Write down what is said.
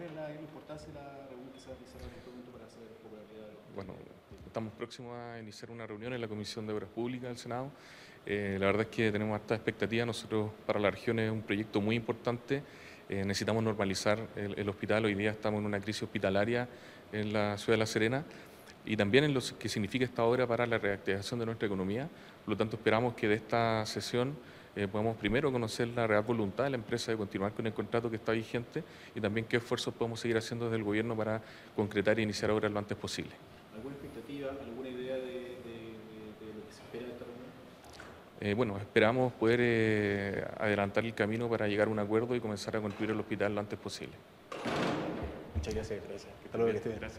¿Cuál es la importancia de la reunión que se va a realizar en este momento para hacer popularidad Bueno, estamos próximos a iniciar una reunión en la Comisión de Obras Públicas del Senado. La verdad es que tenemos harta expectativa. Nosotros, para la región, es un proyecto muy importante. Necesitamos normalizar el hospital. Hoy día estamos en una crisis hospitalaria en la ciudad de La Serena y también en lo que significa esta obra para la reactivación de nuestra economía. Por lo tanto, esperamos que de esta sesión podamos primero conocer la real voluntad de la empresa de continuar con el contrato que está vigente y también qué esfuerzos podemos seguir haciendo desde el gobierno para concretar e iniciar obras lo antes posible. ¿Alguna expectativa, alguna idea de lo que se espera de esta reunión? Bueno, esperamos poder adelantar el camino para llegar a un acuerdo y comenzar a construir el hospital lo antes posible. Muchas gracias. Hasta luego, que esté bien. Gracias.